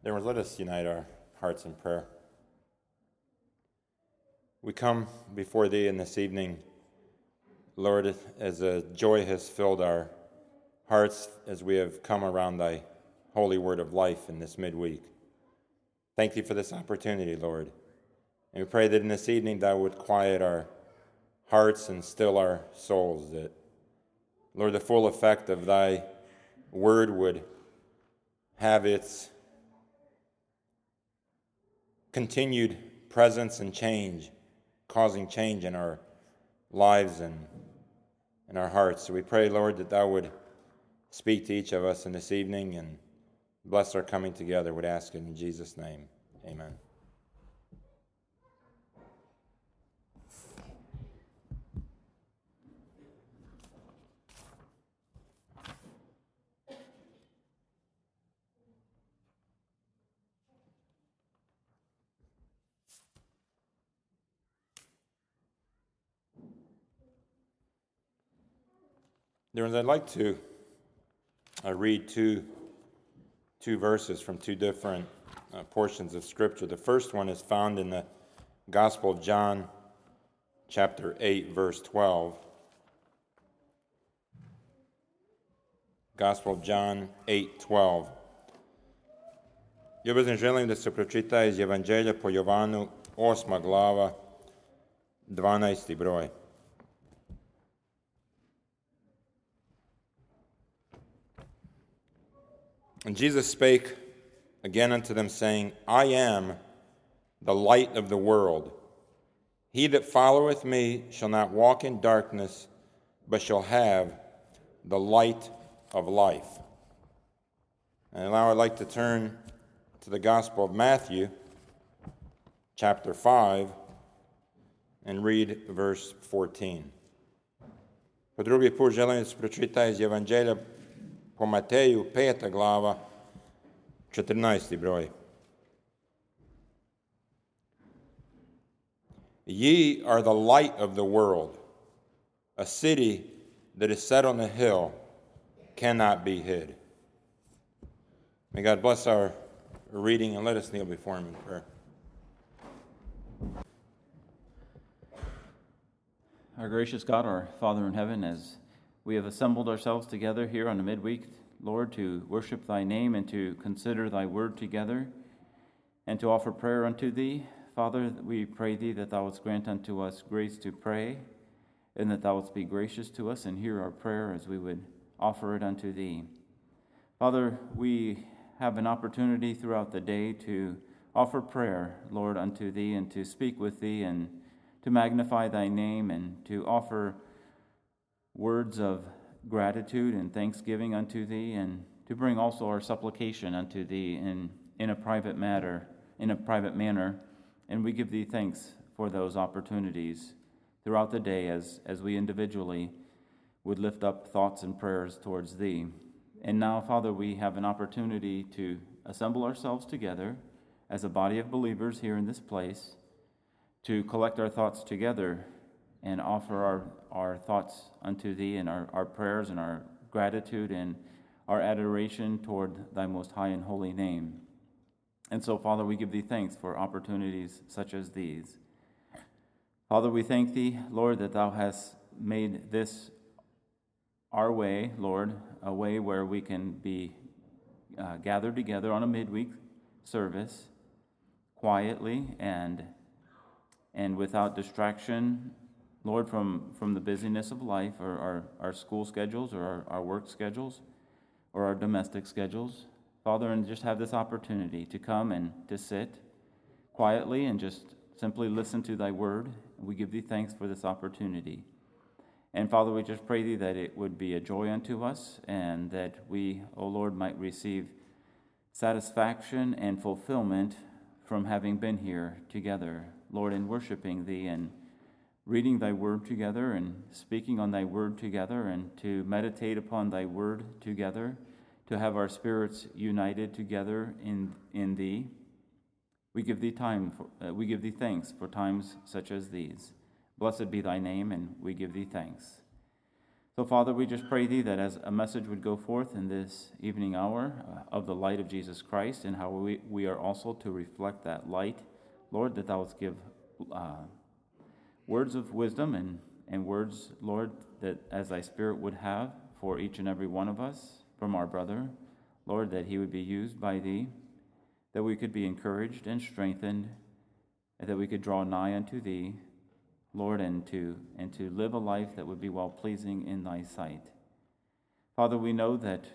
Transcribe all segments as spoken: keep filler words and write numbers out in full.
Therefore, let us unite our hearts in prayer. We come before Thee in this evening, Lord, as a joy has filled our hearts as we have come around Thy holy word of life in this midweek. Thank Thee for this opportunity, Lord. And we pray that in this evening Thou would quiet our hearts and still our souls, that, Lord, the full effect of Thy word would have its continued presence and change, causing change in our lives and in our hearts. So we pray, Lord, that Thou would speak to each of us in this evening and bless our coming together. Would ask it in Jesus' name. Amen. I'd like to uh, read two, two verses from two different uh, portions of Scripture. The first one is found in the Gospel of John, chapter eight, verse twelve. Gospel of John eight twelve. Ljubazne, želim da se pročita iz Evanđelja po Jovanu, osma glava, dvanaesti broj. And Jesus spake again unto them, saying, I am the light of the world. He that followeth me shall not walk in darkness, but shall have the light of life. And now I'd like to turn to the Gospel of Matthew, chapter five, and read verse fourteen. Po drugi put želim da se pročita iz Evanđelja po Mateju, peta glava, četrnaesti broj. Ye are the light of the world. A city that is set on a hill cannot be hid. May God bless our reading, and let us kneel before Him in prayer. Our gracious God, our Father in heaven, as we have assembled ourselves together here on a midweek, Lord, to worship Thy name and to consider Thy word together and to offer prayer unto Thee. Father, we pray Thee that Thou wouldst grant unto us grace to pray and that Thou wouldst be gracious to us and hear our prayer as we would offer it unto Thee. Father, we have an opportunity throughout the day to offer prayer, Lord, unto Thee and to speak with Thee and to magnify Thy name and to offer words of gratitude and thanksgiving unto Thee, and to bring also our supplication unto Thee in, in a private matter, in a private manner. And we give Thee thanks for those opportunities throughout the day as, as we individually would lift up thoughts and prayers towards Thee. And now, Father, we have an opportunity to assemble ourselves together as a body of believers here in this place, to collect our thoughts together and offer our, our thoughts unto Thee and our, our prayers and our gratitude and our adoration toward Thy most high and holy name. And so, Father, we give Thee thanks for opportunities such as these. Father, we thank Thee, Lord, that Thou hast made this our way, Lord, a way where we can be uh, gathered together on a midweek service quietly and and without distraction, Lord, from, from the busyness of life or our, our school schedules or our, our work schedules or our domestic schedules. Father, and just have this opportunity to come and to sit quietly and just simply listen to Thy word. We give Thee thanks for this opportunity. And Father, we just pray Thee that it would be a joy unto us and that we, O Lord, might receive satisfaction and fulfillment from having been here together, Lord, in worshiping Thee and reading Thy word together and speaking on Thy word together and to meditate upon Thy word together, to have our spirits united together in, in Thee. We give Thee time, for, uh, we give Thee thanks for times such as these. Blessed be Thy name, and we give Thee thanks. So, Father, we just pray thee that as a message would go forth in this evening hour uh, of the light of Jesus Christ, and how we, we are also to reflect that light, Lord, that thou wouldst give uh, words of wisdom and, and words, Lord, that as thy Spirit would have for each and every one of us from our brother, Lord, that he would be used by thee, that we could be encouraged and strengthened, and that we could draw nigh unto thee, Lord, and to and to live a life that would be well-pleasing in thy sight. Father, we know that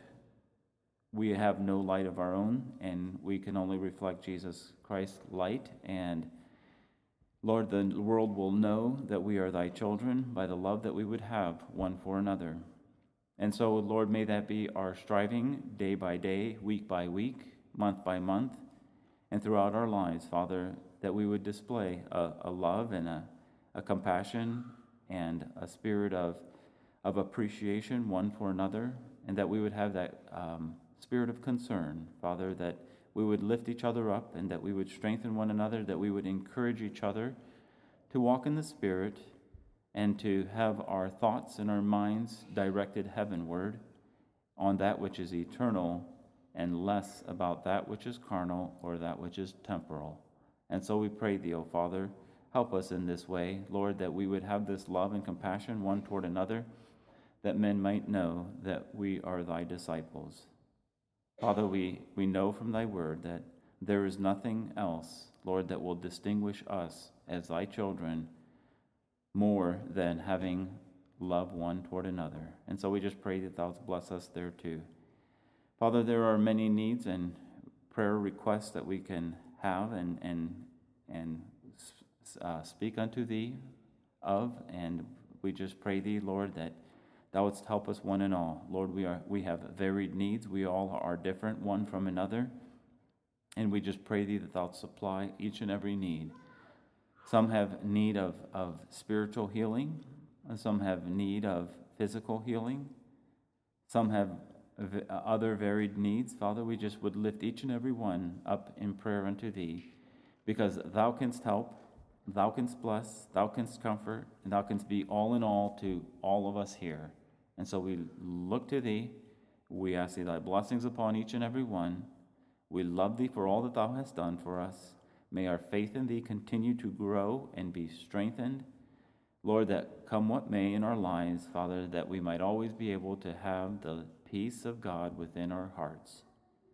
we have no light of our own, and we can only reflect Jesus Christ's light. And Lord, the world will know that we are thy children by the love that we would have one for another. And so, Lord, may that be our striving day by day, week by week, month by month, and throughout our lives, Father, that we would display a, a love and a a compassion and a spirit of, of appreciation one for another, and that we would have that um, spirit of concern, Father, that we would lift each other up and that we would strengthen one another, that we would encourage each other to walk in the Spirit and to have our thoughts and our minds directed heavenward on that which is eternal and less about that which is carnal or that which is temporal. And so we pray thee, O Father, help us in this way, Lord, that we would have this love and compassion one toward another, that men might know that we are thy disciples. Father, we, we know from thy word that there is nothing else, Lord, that will distinguish us as thy children more than having love one toward another. And so we just pray that thou bless us there too. Father, there are many needs and prayer requests that we can have and and and Uh, speak unto thee of, and we just pray thee, Lord, that thou wouldst help us one and all. Lord, we are we have varied needs. We all are different one from another, and we just pray thee that thou wouldst supply each and every need. Some have need of, of spiritual healing, and some have need of physical healing. Some have v- other varied needs. Father, we just would lift each and every one up in prayer unto thee, because thou canst help, thou canst bless, thou canst comfort, and thou canst be all in all to all of us here. And so we look to thee. We ask thee thy blessings upon each and every one. We love thee for all that thou hast done for us. May our faith in thee continue to grow and be strengthened. Lord, that come what may in our lives, Father, that we might always be able to have the peace of God within our hearts.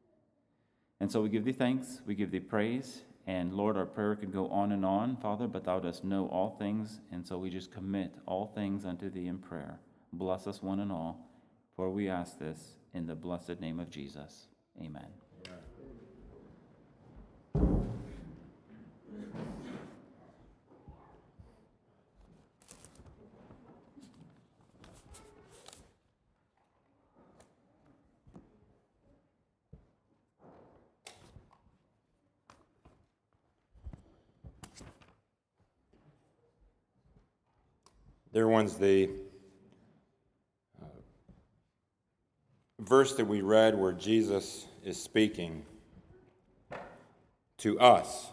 And so we give thee thanks, we give thee praise. And Lord, our prayer can go on and on, Father, but thou dost know all things, and so we just commit all things unto thee in prayer. Bless us one and all, for we ask this in the blessed name of Jesus. Amen. Dear ones, the uh, verse that we read where Jesus is speaking to us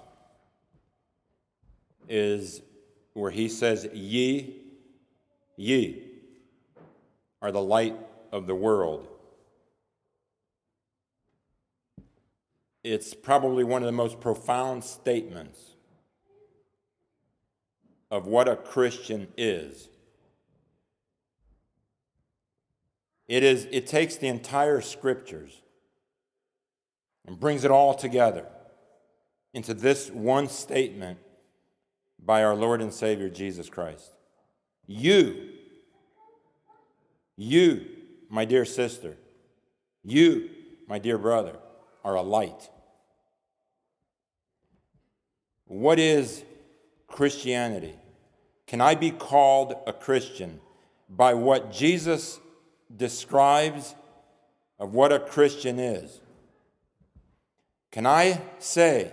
is where he says, Ye, ye are the light of the world. It's probably one of the most profound statements of what a Christian is. It is. It takes the entire scriptures and brings it all together into this one statement by our Lord and Savior Jesus Christ. You, you, my dear sister, you, my dear brother, are a light. What is Christianity? Can I be called a Christian by what Jesus describes of what a Christian is? Can I say,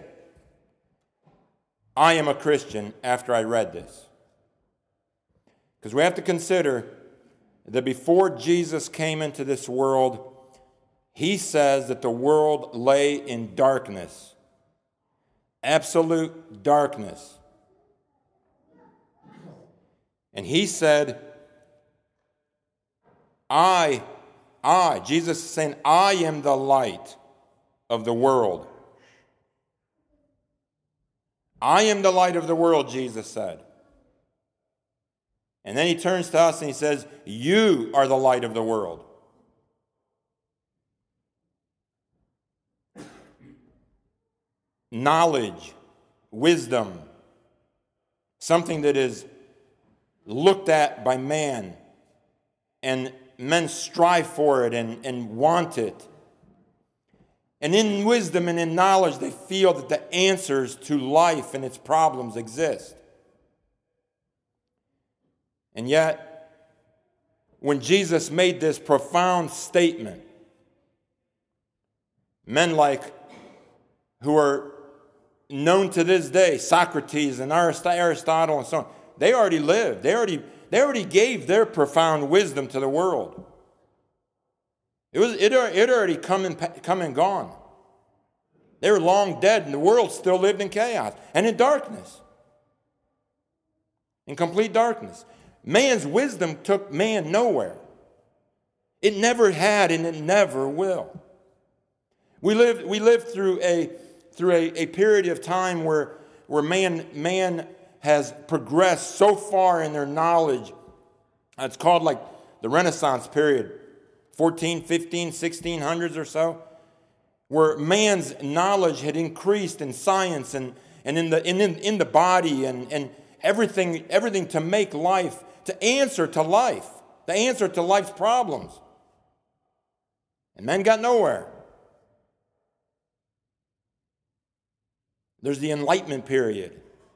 I am a Christian after I read this? Because we have to consider that before Jesus came into this world, he says that the world lay in darkness, absolute darkness. And he said I, I, Jesus is saying, I am the light of the world. I am the light of the world, Jesus said. And then he turns to us and he says, you are the light of the world. Knowledge, wisdom, something that is looked at by man, and men strive for it and, and want it. And in wisdom and in knowledge, they feel that the answers to life and its problems exist. And yet, when Jesus made this profound statement, men like, who are known to this day, Socrates and Aristotle and so on, they already lived. They already, they already gave their profound wisdom to the world. It was it, it already come and, come and gone. They were long dead, and the world still lived in chaos and in darkness. In complete darkness. Man's wisdom took man nowhere. It never had, and it never will. We lived, we lived through a through a, a period of time where, where man, man has progressed so far in their knowledge. It's called like the Renaissance period, fourteen, fifteen, sixteen hundreds or so, where man's knowledge had increased in science and, and in the in, in the body and, and everything, everything to make life, to answer to life, the answer to life's problems. And men got nowhere. There's the Enlightenment period.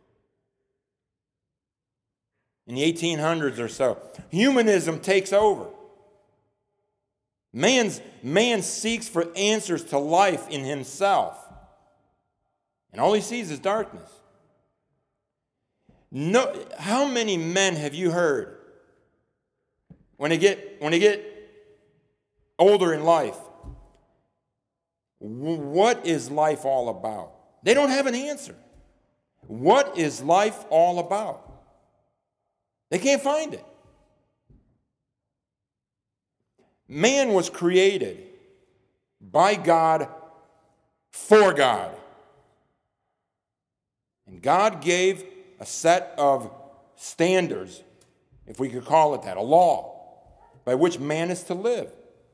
In the eighteen hundreds or so, humanism takes over. Man's, man seeks for answers to life in himself. And all he sees is darkness. No, how many men have you heard when they get, when they get older in life? What is life all about? They don't have an answer. What is life all about? They can't find it. Man was created by God for God. And God gave a set of standards, if we could call it that, a law, by which man is to live.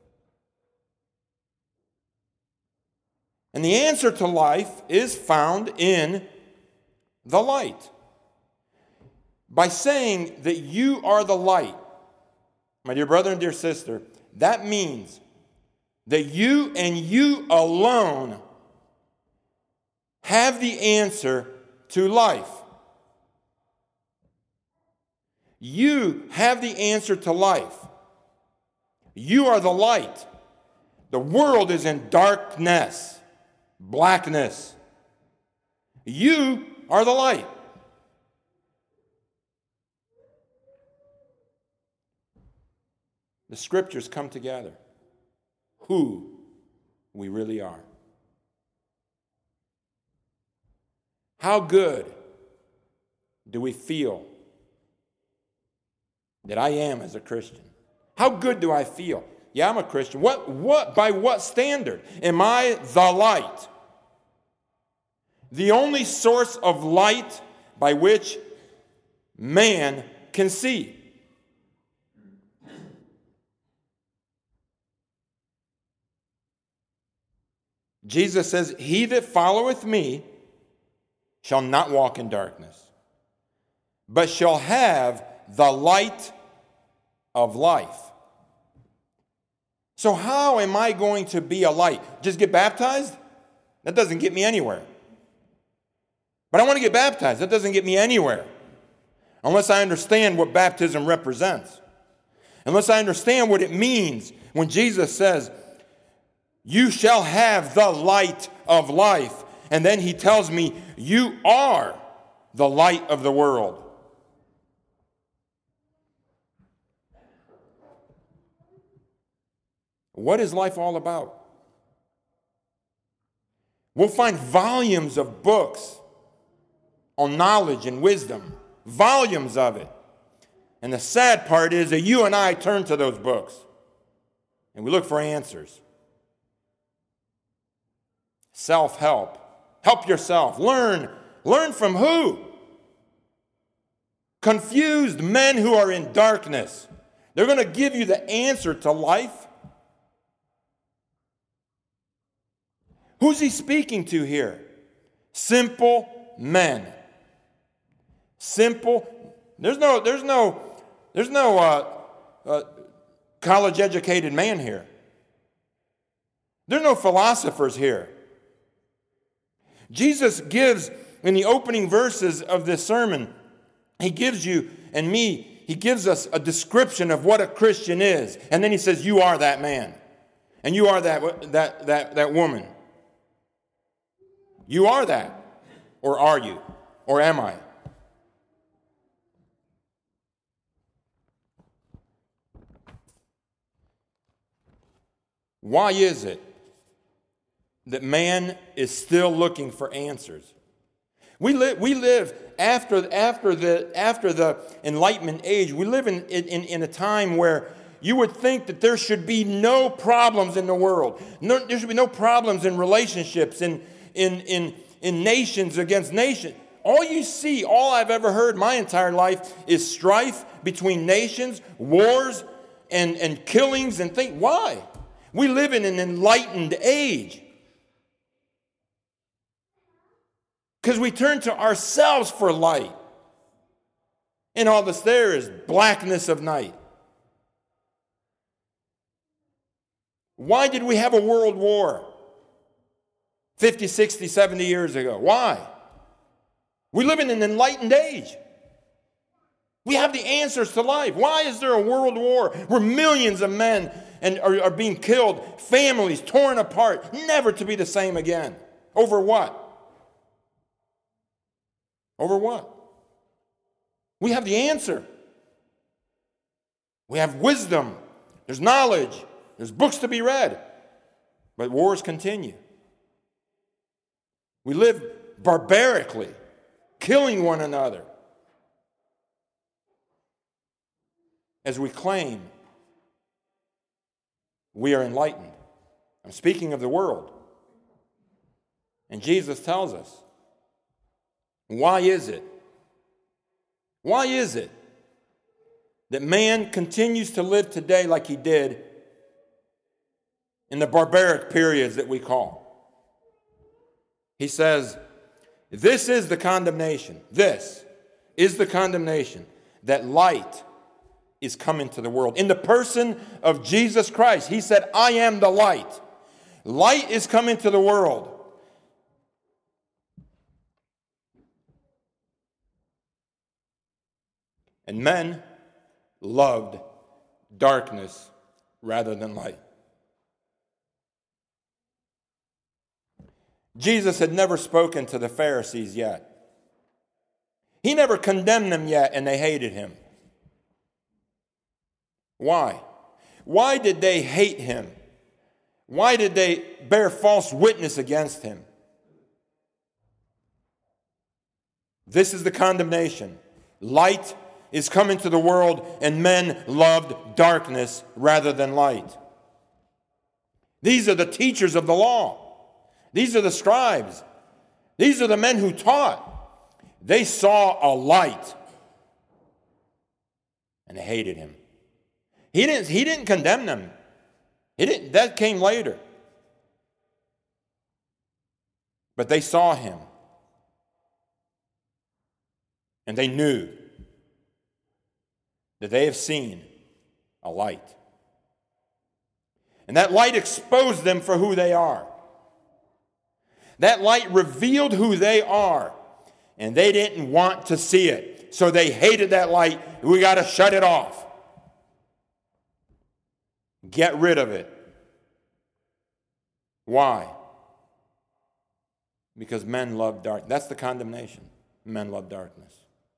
And the answer to life is found in the light. By saying that you are the light, my dear brother and dear sister, that means that you and you alone have the answer to life. You have the answer to life. You are the light. The world is in darkness, blackness. You are the light. The scriptures come together. Who we really are. How good do we feel that I am as a Christian? How good do I feel? Yeah, I'm a Christian. What, what, by what standard? Am I the light? The only source of light by which man can see. Jesus says, he that followeth me shall not walk in darkness, but shall have the light of life. So how am I going to be a light? Just get baptized? That doesn't get me anywhere. But I want to get baptized. That doesn't get me anywhere. Unless I understand what baptism represents. Unless I understand what it means when Jesus says, you shall have the light of life. And then he tells me, you are the light of the world. What is life all about? We'll find volumes of books on knowledge and wisdom. Volumes of it. And the sad part is that you and I turn to those books. and we look for answers. Self-help. Help yourself. Learn. Learn from who? Confused men who are in darkness. They're going to give you the answer to life. Who's he speaking to here? Simple men. Simple. There's no, there's no, there's no uh, uh, college-educated man here. There's no philosophers here. Jesus gives, in the opening verses of this sermon, he gives you and me, he gives us a description of what a Christian is. And then he says, you are that man. And you are that, that, that, that woman. You are that. Or are you? Or am I? Why is it that man is still looking for answers? We live, we live after, after, the, after the Enlightenment age, we live in, in, in a time where you would think that there should be no problems in the world. No, there should be no problems in relationships, in, in, in, in nations against nations. All you see, all I've ever heard my entire life is strife between nations, wars, and, and killings and things. Why? We live in an enlightened age. Because we turn to ourselves for light. And all that's there is blackness of night. Why did we have a world war fifty, sixty, seventy years ago? Why? We live in an enlightened age. We have the answers to life. Why is there a world war where millions of men and are, are being killed, families torn apart, never to be the same again? Over what? Over what? We have the answer. We have wisdom. There's knowledge. There's books to be read. But wars continue. We live barbarically, killing one another, as we claim we are enlightened. I'm speaking of the world. And Jesus tells us, why is it? Why is it that man continues to live today like he did in the barbaric periods that we call? He says, this is the condemnation. This is the condemnation, that light is come into the world. In the person of Jesus Christ, he said, I am the light. Light is come into the world. And men loved darkness rather than light. Jesus had never spoken to the Pharisees yet. He never condemned them yet, and they hated him. Why? Why did they hate him? Why did they bear false witness against him? This is the condemnation. Light is come into the world, and men loved darkness rather than light. These are the teachers of the law. These are the scribes. These are the men who taught. They saw a light, and they hated him. He didn't, he didn't condemn them. He didn't, that came later. But they saw him, and they knew that they have seen a light. And that light exposed them for who they are. That light revealed who they are, and they didn't want to see it. So they hated that light. We got to shut it off. Get rid of it. Why? Because men love darkness. That's the condemnation. Men love darkness.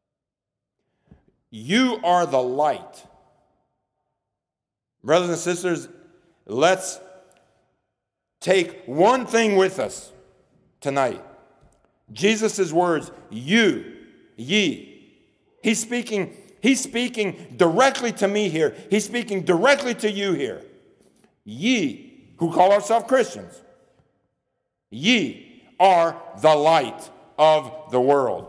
You are the light. Brothers and sisters, let's take one thing with us tonight. Jesus' words, you, ye. He's speaking, he's speaking directly to me here. He's speaking directly to you here. Ye, who call ourselves Christians, ye are the light of the world.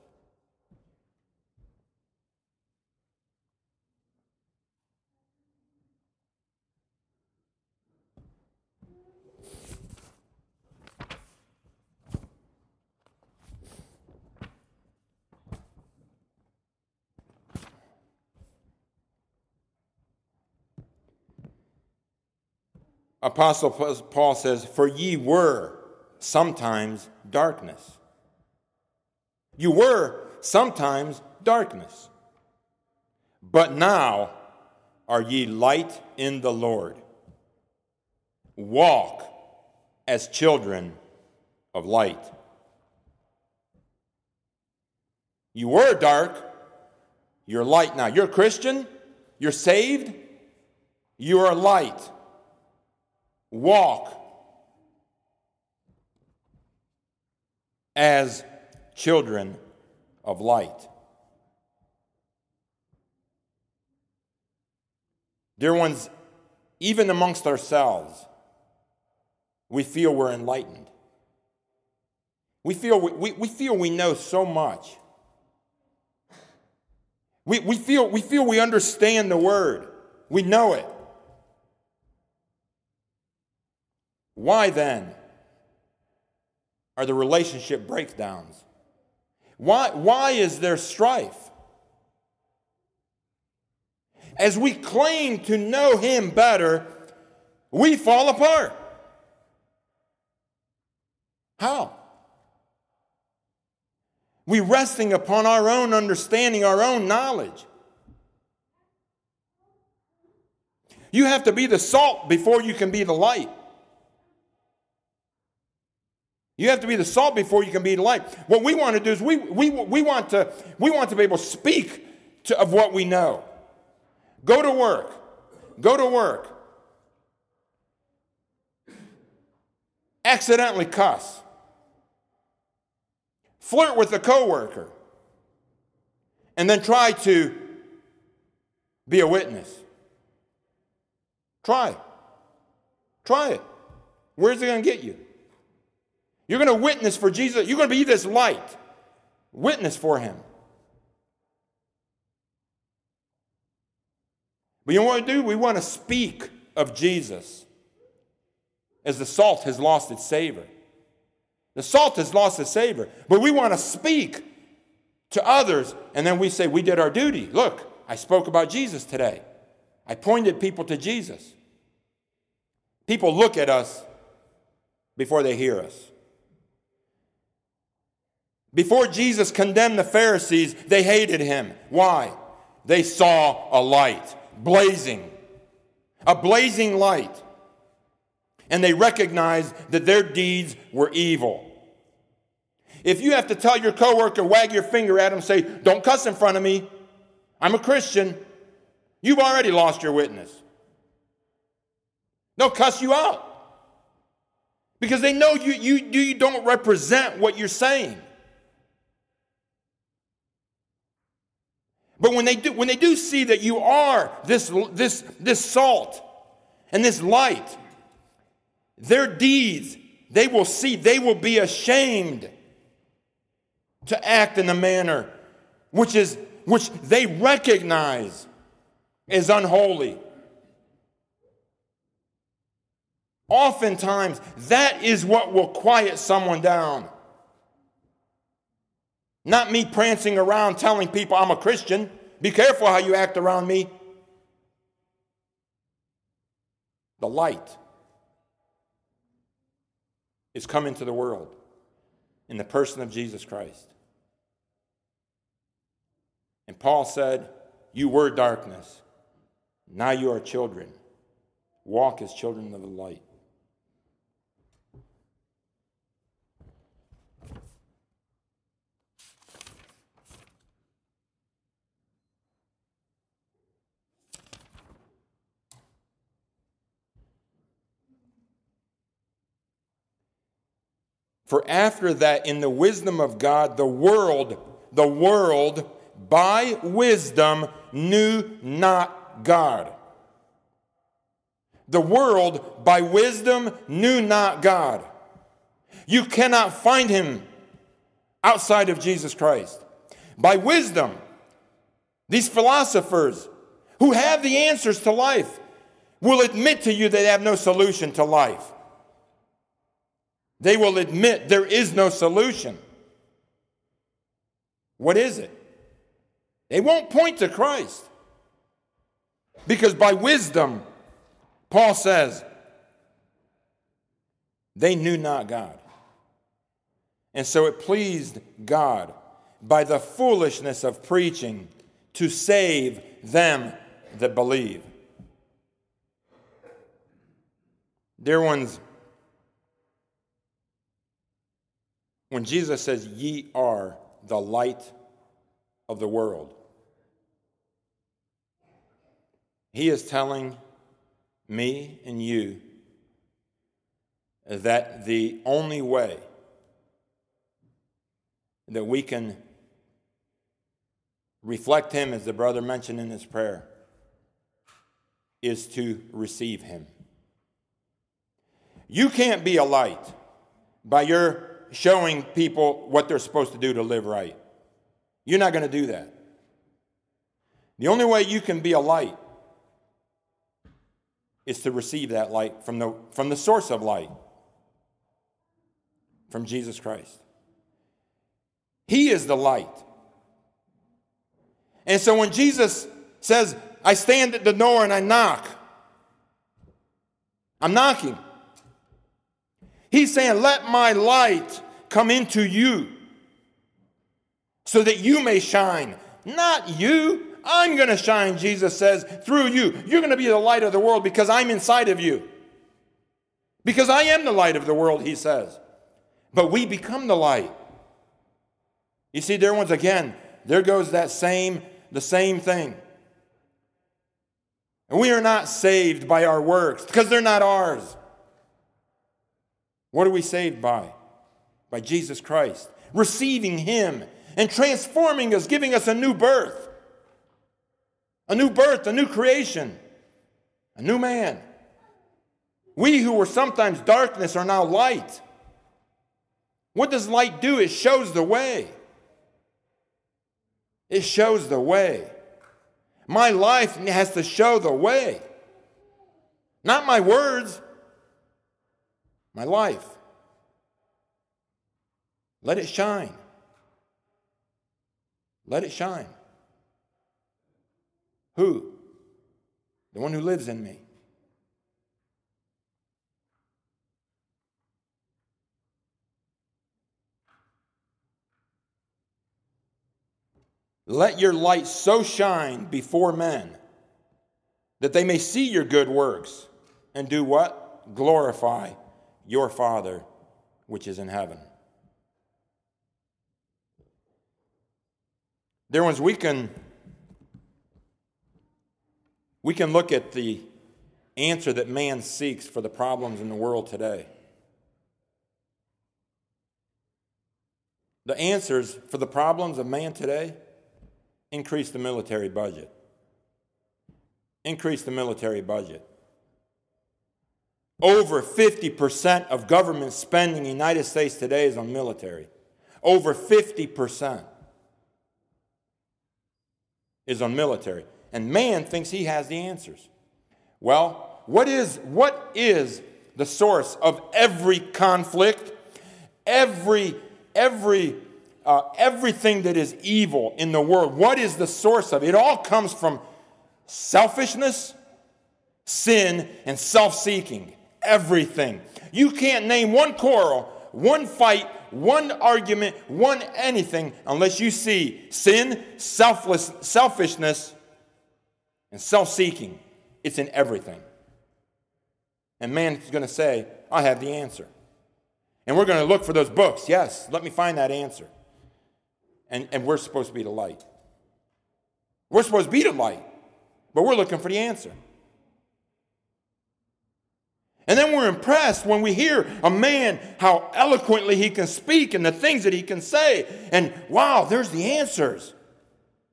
Apostle Paul says, for ye were sometimes darkness. You were sometimes darkness. But now are ye light in the Lord. Walk as children of light. You were dark. You're light now. You're a Christian. You're saved. You are light. Walk as children of light. Dear ones, even amongst ourselves, we feel we're enlightened. We feel we, we, we feel we know so much. We, we, feel, we feel we understand the word. We know it. Why then are the relationship breakdowns? Why, why is there strife? As we claim to know him better, we fall apart. How? We resting upon our own understanding, our own knowledge. You have to be the salt before you can be the light. You have to be the salt before you can be the light. What we want to do is we, we, we, want, to, we want to be able to speak to, of what we know. Go to work. Go to work. Accidentally cuss. Flirt with a coworker. And then try to be a witness. Try. Try it. Where's it going to get you? You're going to witness for Jesus. You're going to be this light. Witness for him. But you know what we do? We want to speak of Jesus as the salt has lost its savor. The salt has lost its savor. But we want to speak to others, and then we say, we did our duty. Look, I spoke about Jesus today. I pointed people to Jesus. People look at us before they hear us. Before Jesus condemned the Pharisees, they hated him. Why? They saw a light, blazing, a blazing light. And they recognized that their deeds were evil. If you have to tell your coworker, wag your finger at him, say, don't cuss in front of me, I'm a Christian, you've already lost your witness. They'll cuss you out. Because they know you, you, you don't represent what you're saying. But when they do, when they do see that you are this, this, this salt and this light, their deeds, they will see, they will be ashamed to act in a manner which is which they recognize as unholy. Oftentimes, that is what will quiet someone down. Not me prancing around telling people I'm a Christian. Be careful how you act around me. The light is come into the world in the person of Jesus Christ. And Paul said, you were darkness. Now you are children. Walk as children of the light. For after that, in the wisdom of God, the world, the world, by wisdom, knew not God. The world by wisdom knew not God. You cannot find him outside of Jesus Christ. By wisdom, these philosophers who have the answers to life will admit to you they have no solution to life. They will admit there is no solution. What is it? They won't point to Christ. Because by wisdom, Paul says, they knew not God. And so it pleased God by the foolishness of preaching to save them that believe. Dear ones, when Jesus says, ye are the light of the world, he is telling me and you that the only way that we can reflect him, as the brother mentioned in his prayer, is to receive him. You can't be a light by your showing people what they're supposed to do to live right. You're not going to do that. The only way you can be a light is to receive that light from the, from the source of light, from Jesus Christ. He is the light. And so when Jesus says, I stand at the door and I knock, I'm knocking. He's saying, let my light come into you so that you may shine. Not you. I'm going to shine, Jesus says, through you. You're going to be the light of the world because I'm inside of you. Because I am the light of the world, he says. But we become the light. You see, dear ones, again, there goes that same, the same thing. And we are not saved by our works because they're not ours. What are we saved by? By Jesus Christ. Receiving him and transforming us, giving us a new birth. A new birth, a new creation, a new man. We who were sometimes darkness are now light. What does light do? It shows the way. It shows the way. My life has to show the way. Not my words, my life. Let it shine. Let it shine. Who? The one who lives in me. Let your light so shine before men that they may see your good works and do what? Glorify your Father which is in heaven. Dear ones, we can We can look at the answer that man seeks for the problems in the world today. The answers for the problems of man today: increase the military budget. Increase the military budget. Over fifty percent of government spending in the United States today is on military. Over fifty percent is on military. And man thinks he has the answers. Well, what is, what is the source of every conflict, every, every, uh, everything that is evil in the world? What is the source of it? It all comes from selfishness, sin, and self-seeking. Everything. You can't name one quarrel, one fight, one argument, one anything unless you see sin, selfless, selfishness, and self-seeking. It's in everything. And man is going to say, I have the answer. And we're going to look for those books. Yes, let me find that answer. And, and we're supposed to be the light. We're supposed to be the light. But we're looking for the answer. And then we're impressed when we hear a man, how eloquently he can speak and the things that he can say. And wow, there's the answers.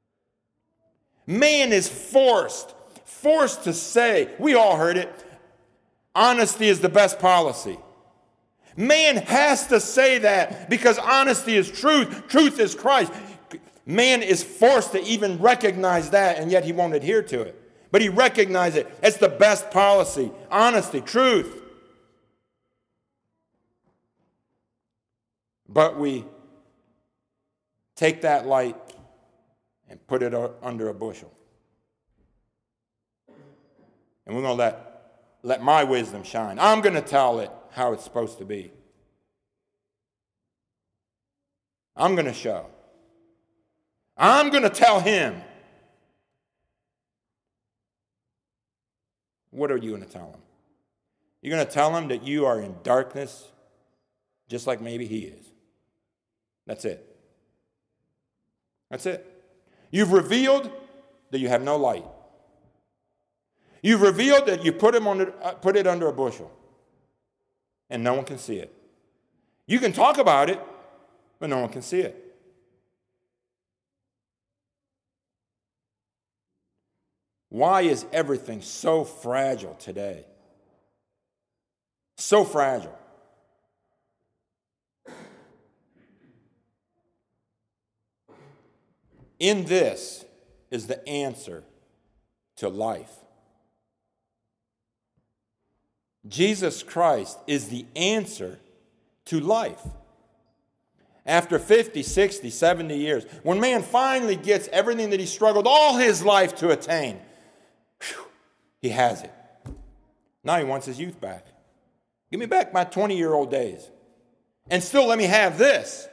Man is forced, forced to say, we all heard it, Honesty is the best policy. Man has to say that because honesty is truth. Truth is Christ. Man is forced to even recognize that, and yet he won't adhere to it. But he recognizes it. It's the best policy. Honesty, truth. But we take that light and put it under a bushel. And we're going to let, let my wisdom shine. I'm going to tell it how it's supposed to be. I'm going to show. I'm going to tell him. What are you going to tell him? You're going to tell him that you are in darkness just like maybe he is. That's it. That's it. You've revealed that you have no light. You've revealed that you put him under, uh, put it under a bushel, and no one can see it. You can talk about it, but no one can see it. Why is everything so fragile today? So fragile. In this is the answer to life. Jesus Christ is the answer to life. After fifty, sixty, seventy years, when man finally gets everything that he struggled all his life to attain, whew, he has it. Now he wants his youth back. Give me back my twenty-year-old days. And still let me have this.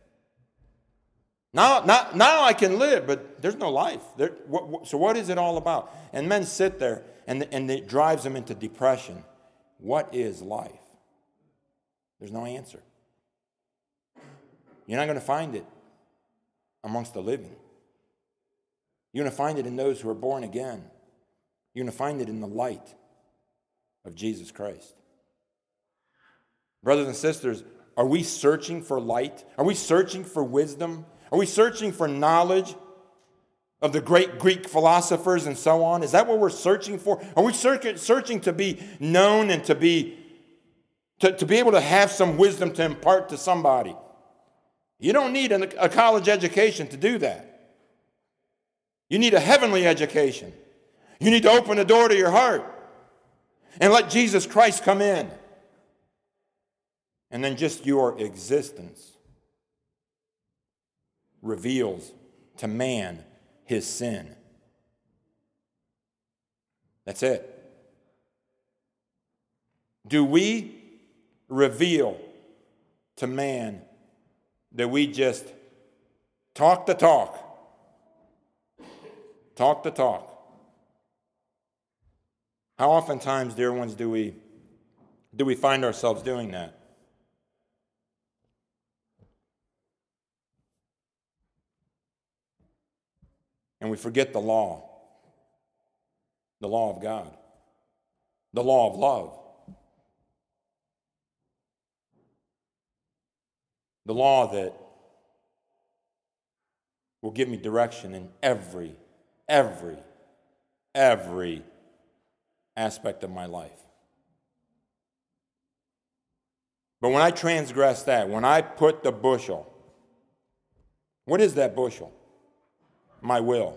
Now, now, now I can live, but there's no life. There, what, what, so what is it all about? And men sit there, and, and it drives them into depression. What is life? There's no answer. You're not going to find it amongst the living. You're going to find it in those who are born again. You're going to find it in the light of Jesus Christ. Brothers and sisters, are we searching for light? Are we searching for wisdom? Are we searching for knowledge of the great Greek philosophers and so on? Is that what we're searching for? Are we searching to be known and to be, to, to be able to have some wisdom to impart to somebody? You don't need a college education to do that. You need a heavenly education. You need to open the door to your heart and let Jesus Christ come in. And then just your existence reveals to man his sin. That's it. Do we reveal to man that we just talk the talk? Talk the talk. How oftentimes, dear ones, do we do we find ourselves doing that? And we forget the law, the law of God, the law of love, the law that will give me direction in every, every, every aspect of my life. But when I transgress that, when I put the bushel, what is that bushel? My will.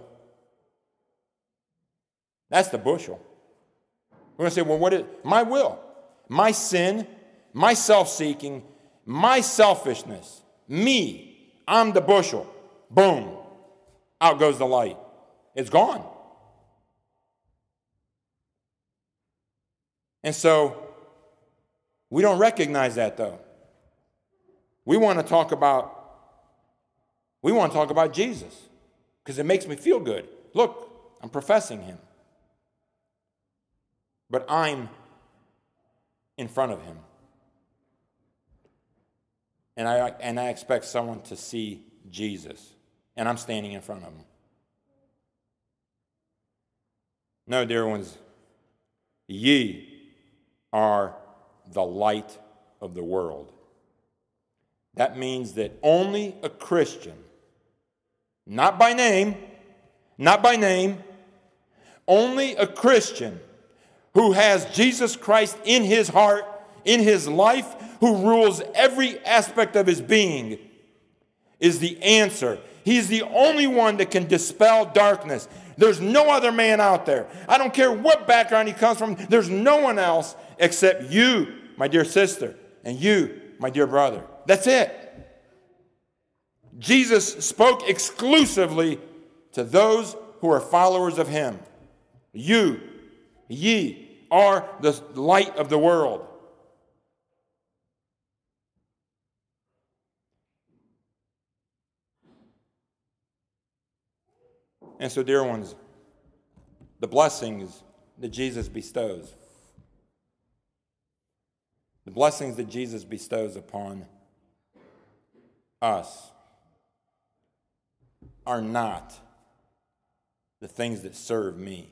That's the bushel. We're going to say, well, what is my will? My sin, my self-seeking, my selfishness, me. I'm the bushel. Boom. Out goes the light. It's gone. And so, we don't recognize that, though. We want to talk about, we want to talk about Jesus. Because it makes me feel good. Look, I'm professing him. But I'm in front of him. And I, and I expect someone to see Jesus. And I'm standing in front of him. No, dear ones, ye are the light of the world. That means that only a Christian, not by name, not by name, only a Christian who has Jesus Christ in his heart, in his life, who rules every aspect of his being, is the answer. He's the only one that can dispel darkness. There's no other man out there. I don't care what background he comes from. There's no one else except you, my dear sister, and you, my dear brother. That's it. Jesus spoke exclusively to those who are followers of him. You, ye, are the light of the world. And so, dear ones, the blessings that Jesus bestows, the blessings that Jesus bestows upon us are not the things that serve me.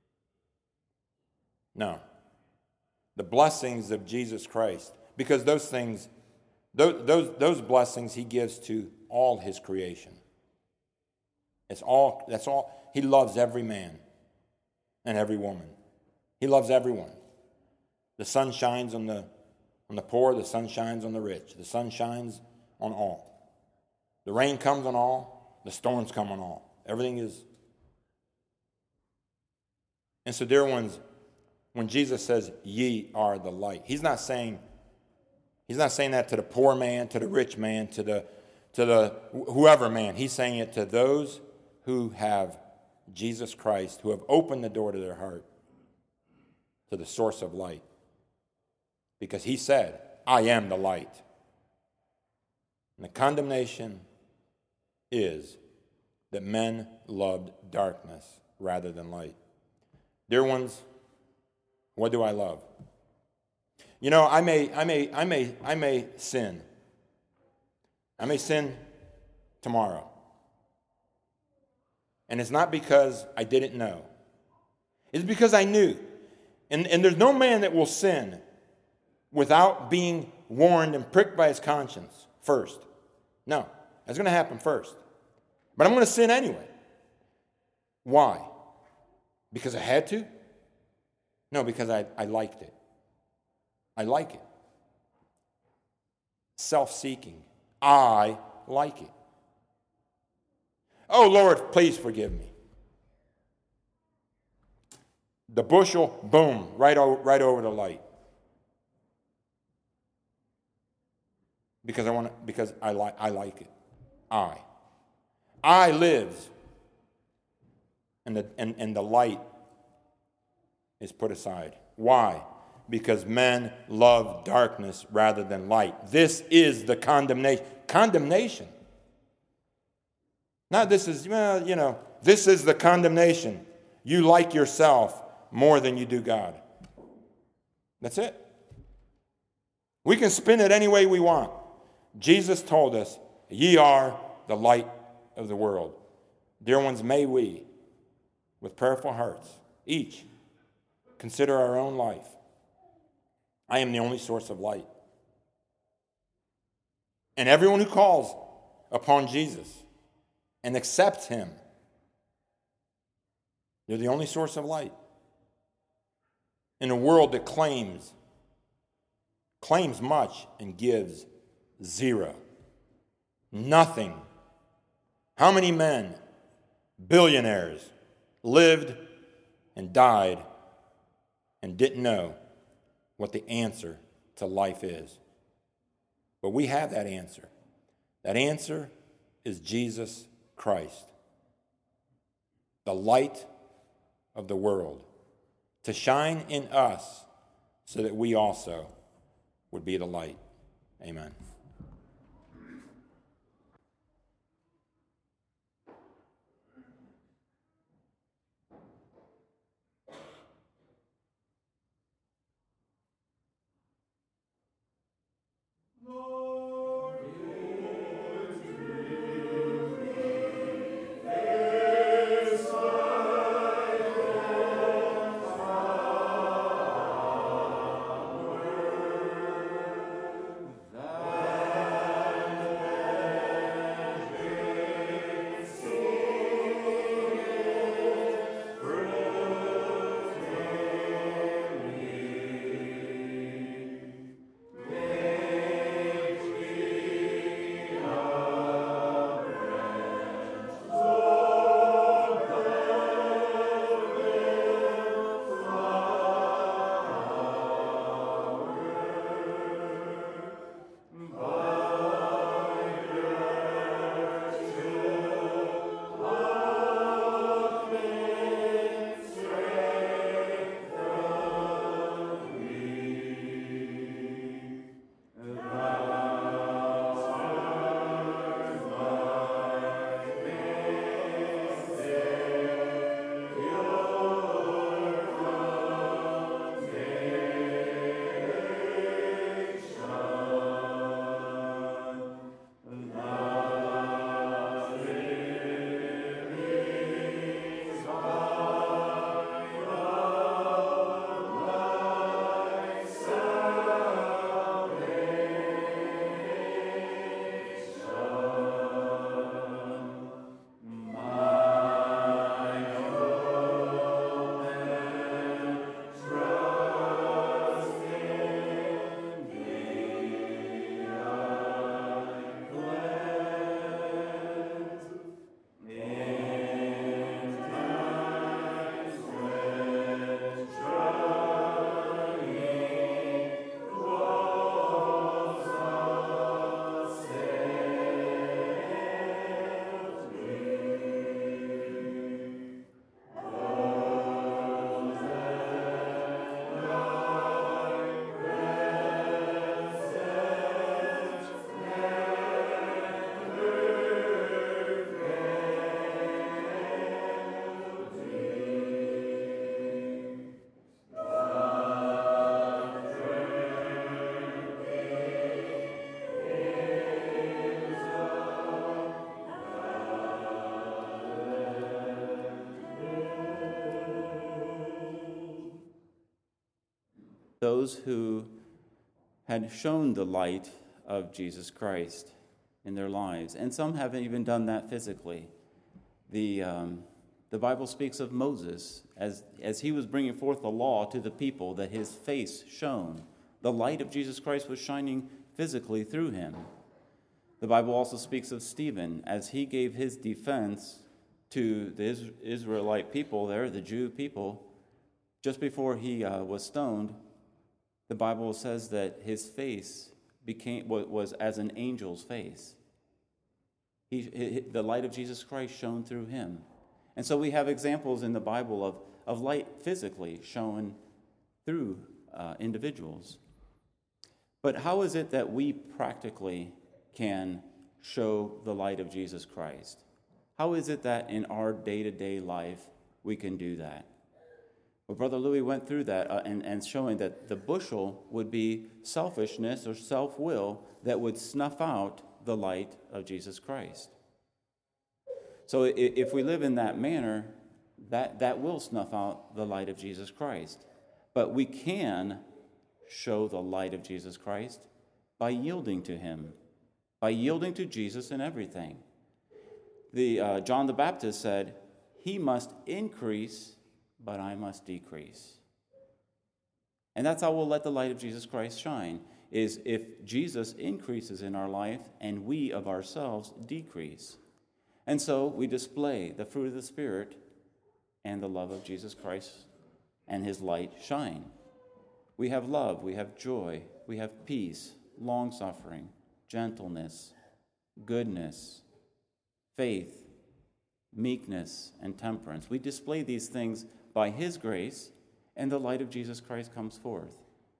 No. The blessings of Jesus Christ, because those things, those, those, those blessings he gives to all his creation. It's all, that's all. He loves every man and every woman. He loves everyone. The sun shines on the, on the poor, the sun shines on the rich. The sun shines on all. The rain comes on all, the storms come on all. Everything is. And so, dear ones, when Jesus says, ye are the light, he's not saying, he's not saying that to the poor man, to the rich man, to the, to the whoever man. He's saying it to those who have Jesus Christ, who have opened the door to their heart to the source of light. Because he said, I am the light. And the condemnation is that men loved darkness rather than light. Dear ones, what do I love? You know, I may, I may, I may, I may sin. I may sin tomorrow. And it's not because I didn't know. It's because I knew. And, and there's no man that will sin without being warned and pricked by his conscience first. No, that's going to happen first. But I'm going to sin anyway. Why? Because I had to? No, because I, I liked it. I like it. Self-seeking. I like it. Oh, Lord, please forgive me. The bushel, boom, right, o- right over the light. Because I want to, because I like I like it. I. I lives. And the and, and the light is put aside. Why? Because men love darkness rather than light. This is the condemnation. Condemnation. Now this is, well, you know, this is the condemnation. You like yourself more than you do God. That's it. We can spin it any way we want. Jesus told us, ye are the light of the world. Dear ones, may we, with prayerful hearts, each consider our own life. I am the only source of light. And everyone who calls upon Jesus and accepts him, they're the only source of light. In a world that claims, claims much and gives zero. Nothing. How many men, billionaires, lived and died and didn't know what the answer to life is? But we have that answer. That answer is Jesus Christ, the light of the world, to shine in us so that we also would be the light. Amen. That those who had shown the light of Jesus Christ in their lives. And some haven't even done that physically. The, um, the Bible speaks of Moses as, as he was bringing forth the law to the people, that his face shone. The light of Jesus Christ was shining physically through him. The Bible also speaks of Stephen as he gave his defense to the Israelite people there, the Jew people. Just before he uh, was stoned, the Bible says that his face became was as an angel's face. He, he, the light of Jesus Christ shone through him. And so we have examples in the Bible of, of light physically shown through uh, individuals. But how is it that we practically can show the light of Jesus Christ? How is it that in our day-to-day life we can do that? Well, Brother Louis went through that uh, and, and showing that the bushel would be selfishness or self-will that would snuff out the light of Jesus Christ. So if we live in that manner, that, that will snuff out the light of Jesus Christ. But we can show the light of Jesus Christ by yielding to him, by yielding to Jesus in everything. The uh, John the Baptist said, "He must increase, but I must decrease." And that's how we'll let the light of Jesus Christ shine, is if Jesus increases in our life and we of ourselves decrease. And so we display the fruit of the Spirit and the love of Jesus Christ, and his light shine. We have love, we have joy, we have peace, long-suffering, gentleness, goodness, faith, meekness, and temperance. We display these things by his grace, and the light of Jesus Christ comes forth.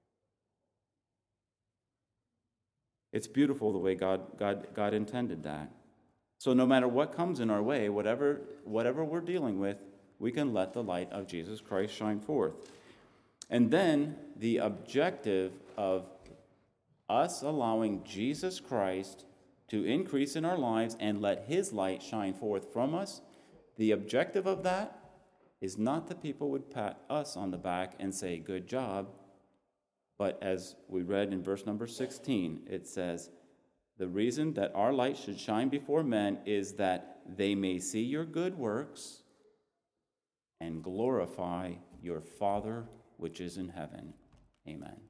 It's beautiful the way God, God, God intended that. So no matter what comes in our way, whatever, whatever we're dealing with, we can let the light of Jesus Christ shine forth. And then the objective of us allowing Jesus Christ to increase in our lives and let his light shine forth from us, the objective of that is not that people would pat us on the back and say, "Good job," but as we read in verse number sixteen, it says, "The reason that our light should shine before men is that they may see your good works and glorify your Father which is in heaven." Amen.